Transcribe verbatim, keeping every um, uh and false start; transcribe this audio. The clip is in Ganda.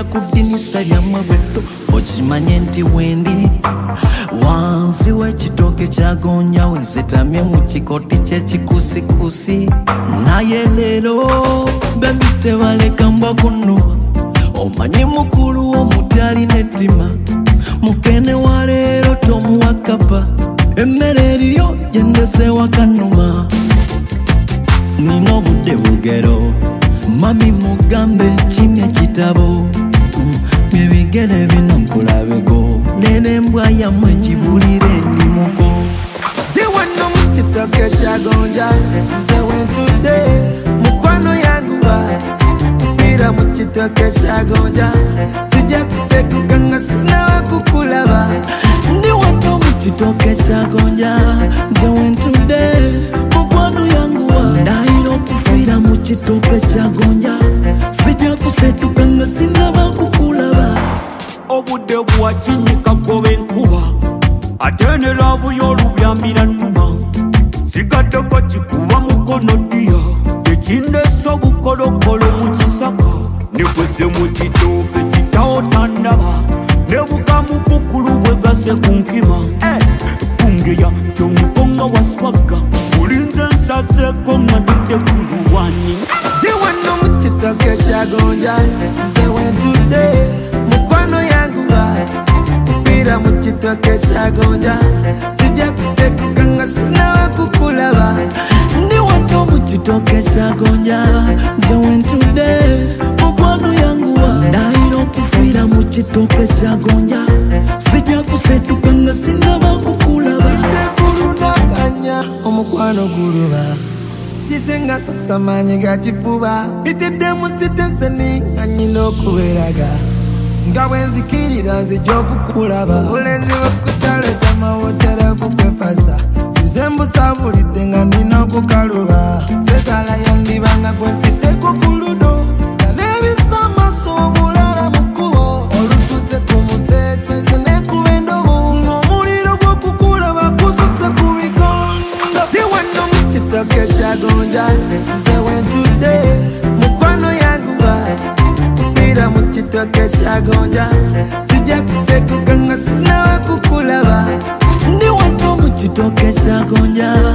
kudinisa lya mwebeto okimanye nti wendi wansi w'ekitooke kya gonja wensitamye mu kikoti ky'ekikusikusi naye leero bebi tebaleka mbwa kunnuma omanyi mukulu w'omuti alina ettima mukene wa leero tomuwa kapa emmere eriyo yendese wakannuma nina obudde bugero mami mugambe kimye kitabo byebigere bino nkulabego nene embwa yammwe ekibulire ndimuko ndi wano mu kitooke kya gonja nze wentudde mukwano yanguba fiira mu kitooke kya gonja sijja kusekuka nga sinawa kukulaba ndi wano mu kitooke kya gonja nze wentudde mukwano yanguba ndayira okufiira mu kitooke kya gonja sijja kusetuka nga sinaba kukulaba obudde bwakinyika goba enkuba ate ne laavu y'olubyamira nnuma sigaddeko kikuba mukono ddiya tekindesa obukolokolo mu kisaka ne kwese mu kitooke kitawo tandaba ne bukamukukulu bwegase ku nkima kungeya kyomukonga waswaga ulinze nsaseeko nga tudde ku luwanyi ndi wano mu kitooke kya gonja nze wentudde mukwano yanguba fiira mu kitooke kya gonja sijja kusekuka nga sinawa kukulaba ndi wano mu kitooke kya gonja nze wentudde mukwano yanguwa ndayira okufiira mu kitooke kya gonja sijja kusetuka nga sinaba kukulaba kulunaganya omukwano guluba kisenga sotamanyi gakifuba bitedde mu sitenseni nga nyina okubeeraga nga bwenzikirira nzija okukulaba obulenzi bwekutalo kyamawotera kukwepasa size mbusabulidde nga nina okukaluba sesala yandibanga gwempiseko ku ludo nga nebisa amaso obulala mu kkubo olutuse ku musetwe nze nekuba endobo ng'omuliro gw'okukulaba gususe ku bigondo ndi wano mu kitooke kya gonja nze wentudde mukwano yanguba fiira mu kitooke kya gonja sijja kusekuka nga sinawa kukulaba ndi wano mu kitooke kya gonja